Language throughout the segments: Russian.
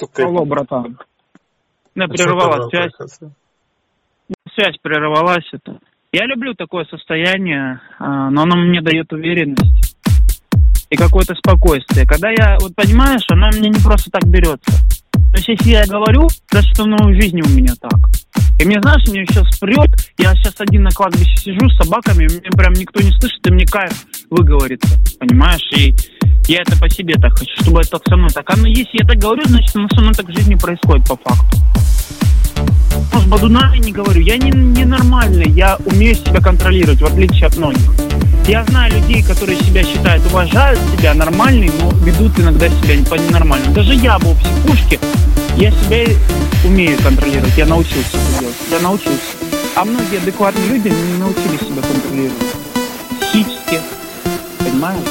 Сука. Алло, братан. Да, А прервалась что связь. оказывается? Связь прервалась. Это. Я люблю такое состояние, но оно мне дает уверенность и какое-то спокойствие. Когда я, вот понимаешь, оно мне не просто так берется. То есть, если я говорю, даже что в жизни у меня так. И мне, знаешь, мне сейчас прет, я сейчас один на кладбище сижу с собаками, меня прям никто не слышит, и мне кайф выговориться, понимаешь? И я это по себе так хочу, чтобы это со мной так. Если я так говорю, значит, оно со мной так в жизни происходит по факту. Может, бадунами не говорю, я не нормальный, я умею себя контролировать, в отличие от многих. Я знаю людей, которые себя считают, уважают себя, нормальные, но ведут иногда себя ненормально. Даже я был в психушке, я себя умею контролировать, я научился это делать, я научился. А многие адекватные люди не научились себя контролировать. Психически, понимаешь?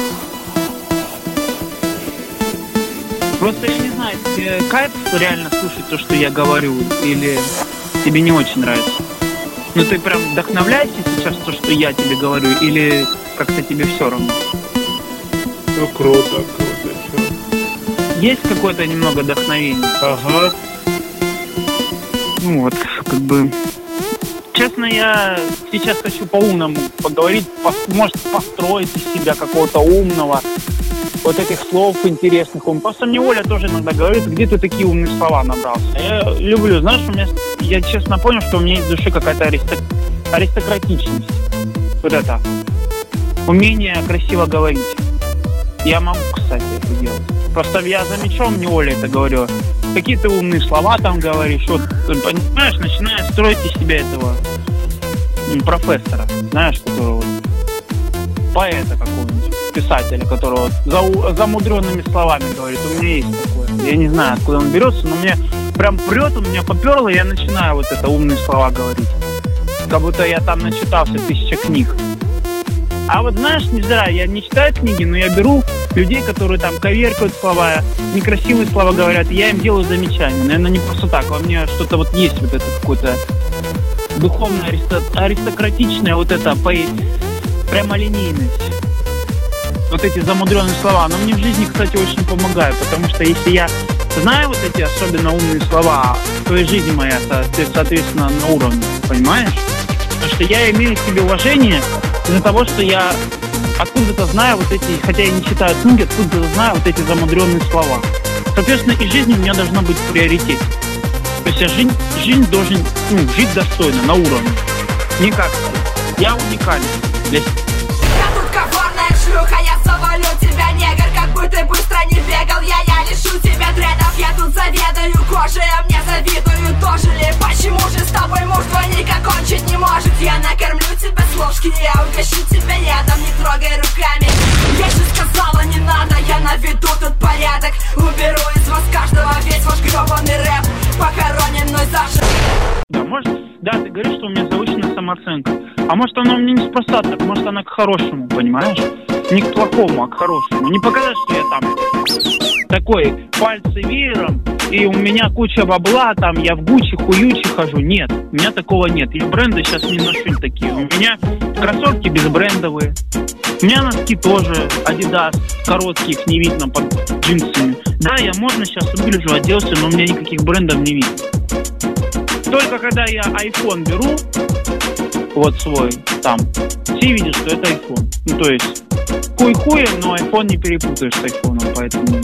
Просто я не знаю, тебе кайф реально слушать то, что я говорю, или тебе не очень нравится? Ну ты прям вдохновляешься сейчас то, что я тебе говорю, или как-то тебе все равно? Ну круто. Есть какое-то немного вдохновение? Ага. Ну вот, как бы... Честно, я сейчас хочу по-умному поговорить, может, построить из себя какого-то умного, вот этих слов интересных. Просто мне Оля тоже иногда говорит, где ты такие умные слова набрался. Я люблю, знаешь, я честно понял, что у меня есть в душе какая-то аристократичность. Вот это. Умение красиво говорить. Я могу, кстати, это делать. Просто я замечал, мне Оля это говорила. Какие ты умные слова там говоришь. Вот, понимаешь, начинаешь строить из себя этого профессора, знаешь, которого поэта какого-нибудь, писателя, которого замудренными словами говорит. У меня есть такое. Я не знаю, откуда он берется, но мне прям прет, у меня поперло, и я начинаю вот это умные слова говорить. Как будто я там начитался 1000 книг. А вот знаешь, не знаю, я не читаю книги, но я беру людей, которые там коверкают слова, некрасивые слова говорят, и я им делаю замечания. Наверное, не просто так. Во мне что-то вот есть вот это какое-то духовное, аристократичное, вот это прямолинейность. Вот эти замудренные слова. Но мне в жизни, кстати, очень помогают, потому что если я знаю вот эти особенно умные слова, то и жизнь моя, соответственно, на уровне, понимаешь? Потому что я имею к себе уважение из-за того, что я откуда-то знаю вот эти, хотя я не читаю книги, откуда-то знаю вот эти замудренные слова. Соответственно, и жизнь у меня должна быть в приоритете. То есть я жизнь должен жить достойно, на уровне. Не как я уникален. Я тут коварная шлюха, я завалю тебя, негр, как бы ты быстро не бегал. Я лишу тебя дредов, я тут заведаю кожей, а мне завидую тоже ли? Почему же с тобой муж двойника кончить не может? Я накормлю тебя с ложки, я угощу тебя ядом, не трогай руками. Я же сказала, не надо, я наведу тут порядок. Уберу из вас каждого весь ваш гребаный рэп, похоронен мной заживо. Да, может, да, ты говоришь, что у меня завышенная самооценка. А может, она у меня неспроста так, может, она к хорошему, понимаешь? Не к плохому, а к хорошему. Не показать, что я там такой, пальцы веером, и у меня куча бабла, там, я в Гуччи, хуючи хожу. Нет, у меня такого нет. Я бренды сейчас не ношу такие. У меня кроссовки безбрендовые. У меня носки тоже Adidas, короткие, их не видно под джинсами. Да, я модно сейчас выгляжу, оделся, но у меня никаких брендов не видно. Только когда я iPhone беру, вот свой, там, все видят, что это iPhone. Ну, то есть, хуй-хуем, но iPhone не перепутаешь с iPhone, поэтому...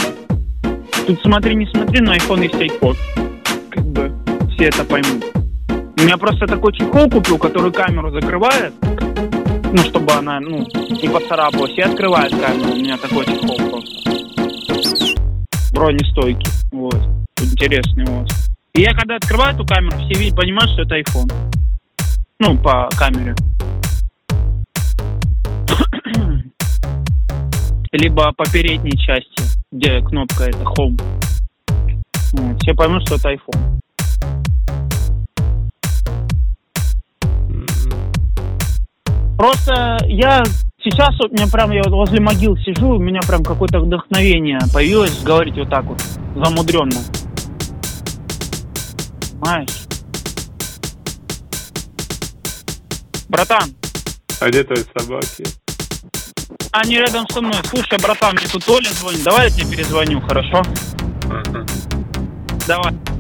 Тут смотри, не смотри, но iPhone есть iPhone. Как бы, все это поймут. У меня просто такой чехол купил, который камеру закрывает, ну, чтобы она, не поцарапалась, и открывает камеру. У меня такой чехол просто. Бронестойкий, вот. Интересный, вот. И я когда открываю эту камеру, все понимают, что это iPhone. Ну, по камере. Либо по передней части, где кнопка это Home. Вот. Все поймут, что это iPhone. Просто я сейчас, у меня прям, я вот возле могил сижу, у меня прям какое-то вдохновение появилось говорить вот так вот, замудренно. Понимаешь? Братан. А где твои собаки? Они рядом со мной. Слушай, братан, мне тут Оля звонит. Давай я тебе перезвоню, хорошо? Ага. Давай.